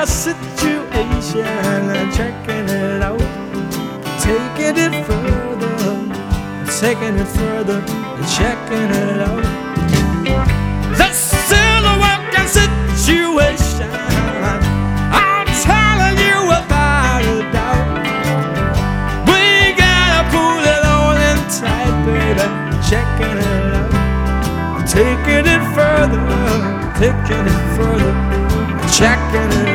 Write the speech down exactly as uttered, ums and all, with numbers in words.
our situation and checking it out, taking it further, taking it further and checking it out. That's still a working situation, I'm telling you without a doubt. We gotta pull it on in tight, baby, checking it out, taking it further, taking it further, checking it